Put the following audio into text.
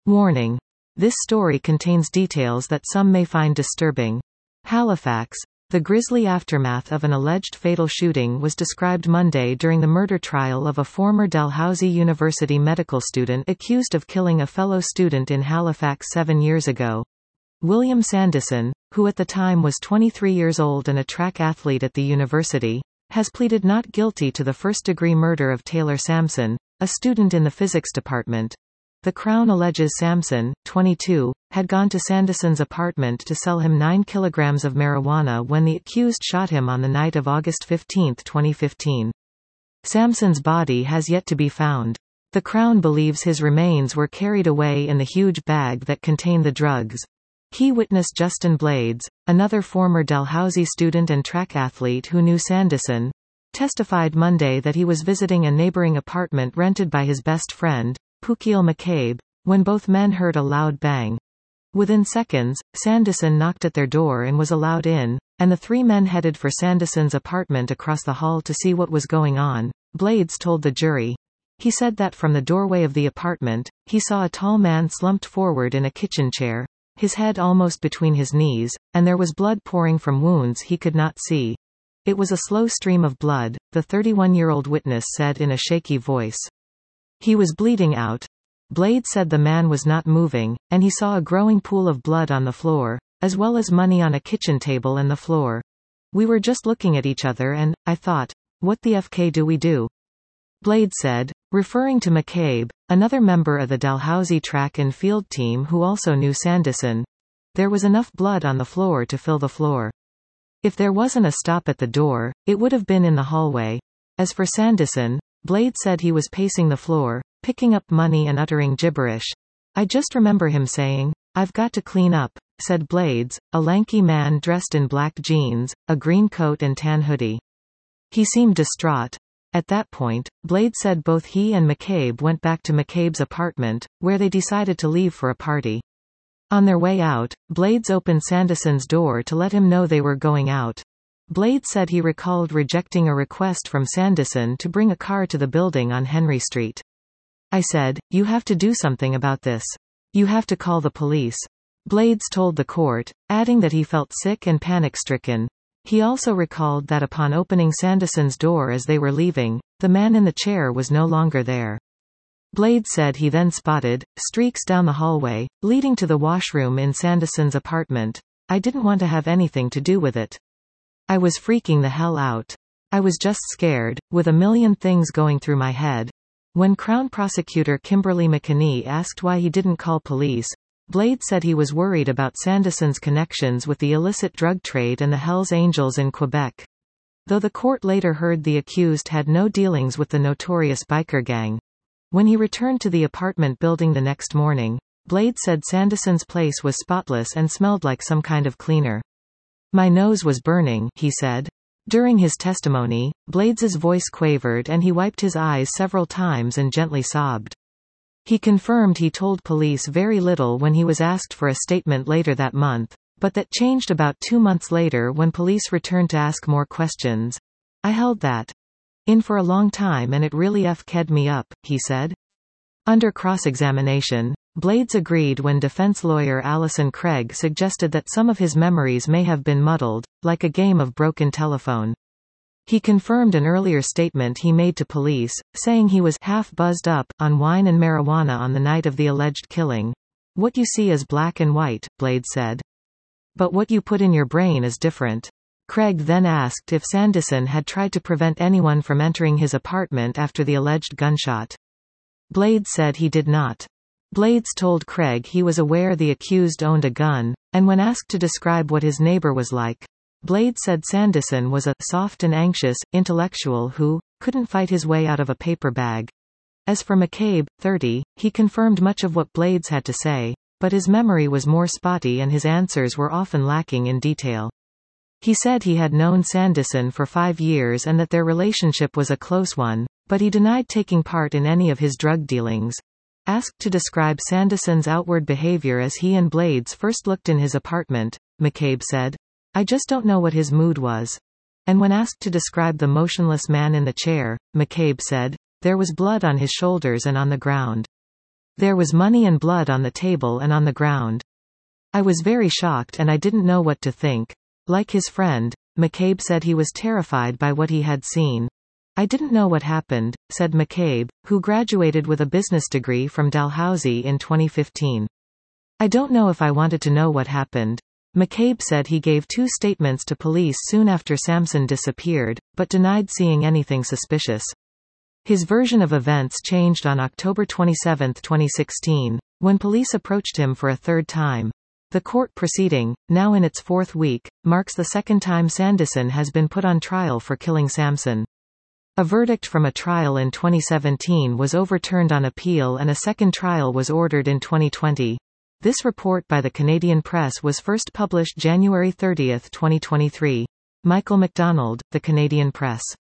Warning. This story contains details that some may find disturbing. Halifax. The grisly aftermath of an alleged fatal shooting was described Monday during the murder trial of a former Dalhousie University medical student accused of killing a fellow student in Halifax 7 years ago. William Sandison, who at the time was 23 years old and a track athlete at the university, has pleaded not guilty to the first-degree murder of Taylor Sampson, a student in the physics department. The Crown alleges Sampson, 22, had gone to Sandison's apartment to sell him 9 kilograms of marijuana when the accused shot him on the night of August 15, 2015. Sampson's body has yet to be found. The Crown believes his remains were carried away in the huge bag that contained the drugs. Key witness Justin Blades, another former Dalhousie student and track athlete who knew Sandison, testified Monday that he was visiting a neighboring apartment rented by his best friend, Poukiel McCabe, when both men heard a loud bang. Within seconds, Sandison knocked at their door and was allowed in, and the 3 men headed for Sandison's apartment across the hall to see what was going on, Blades told the jury. He said that from the doorway of the apartment, he saw a tall man slumped forward in a kitchen chair, his head almost between his knees, and there was blood pouring from wounds he could not see. It was a slow stream of blood, the 31-year-old witness said in a shaky voice. He was bleeding out. Blade said the man was not moving, and he saw a growing pool of blood on the floor, as well as money on a kitchen table and the floor. We were just looking at each other and, I thought, what the FK do we do? Blade said, referring to McCabe, another member of the Dalhousie track and field team who also knew Sandison. There was enough blood on the floor to fill the floor. If there wasn't a stop at the door, it would have been in the hallway. As for Sandison, Blade said he was pacing the floor, picking up money and uttering gibberish. I just remember him saying, "I've got to clean up," said Blades, a lanky man dressed in black jeans, a green coat and tan hoodie. He seemed distraught. At that point, Blade said both he and McCabe went back to McCabe's apartment, where they decided to leave for a party. On their way out, Blades opened Sandison's door to let him know they were going out. Blade said he recalled rejecting a request from Sandison to bring a car to the building on Henry Street. I said, "You have to do something about this. You have to call the police," Blades told the court, adding that he felt sick and panic-stricken. He also recalled that upon opening Sandison's door as they were leaving, the man in the chair was no longer there. Blades said he then spotted streaks down the hallway, leading to the washroom in Sandison's apartment. I didn't want to have anything to do with it. I was freaking the hell out. I was just scared, with a million things going through my head. When Crown Prosecutor Kimberly McKinney asked why he didn't call police, Blade said he was worried about Sandison's connections with the illicit drug trade and the Hells Angels in Quebec. Though the court later heard the accused had no dealings with the notorious biker gang. When he returned to the apartment building the next morning, Blade said Sandison's place was spotless and smelled like some kind of cleaner. My nose was burning, he said. During his testimony, Blades's voice quavered and he wiped his eyes several times and gently sobbed. He confirmed he told police very little when he was asked for a statement later that month, but that changed about 2 months later when police returned to ask more questions. I held that in for a long time and it really f'd me up, he said. Under cross-examination, Blades agreed when defense lawyer Alison Craig suggested that some of his memories may have been muddled, like a game of broken telephone. He confirmed an earlier statement he made to police, saying he was half buzzed up on wine and marijuana on the night of the alleged killing. What you see is black and white, Blades said. But what you put in your brain is different. Craig then asked if Sandison had tried to prevent anyone from entering his apartment after the alleged gunshot. Blades said he did not. Blades told Craig he was aware the accused owned a gun, and when asked to describe what his neighbor was like, Blades said Sandison was a soft and anxious intellectual who couldn't fight his way out of a paper bag. As for McCabe, 30, he confirmed much of what Blades had to say, but his memory was more spotty and his answers were often lacking in detail. He said he had known Sandison for 5 years and that their relationship was a close one, but he denied taking part in any of his drug dealings. Asked to describe Sandison's outward behavior as he and Blades first looked in his apartment, McCabe said, "I just don't know what his mood was." And when asked to describe the motionless man in the chair, McCabe said, "There was blood on his shoulders and on the ground." There was money and blood on the table and on the ground. I was very shocked and I didn't know what to think. Like his friend, McCabe said he was terrified by what he had seen. I didn't know what happened, said McCabe, who graduated with a business degree from Dalhousie in 2015. I don't know if I wanted to know what happened. McCabe said he gave 2 statements to police soon after Sampson disappeared, but denied seeing anything suspicious. His version of events changed on October 27, 2016, when police approached him for a 3rd time. The court proceeding, now in its 4th week, marks the 2nd time Sanderson has been put on trial for killing Sampson. A verdict from a trial in 2017 was overturned on appeal and a 2nd trial was ordered in 2020. This report by the Canadian Press was first published January 30, 2023. Michael McDonald, The Canadian Press.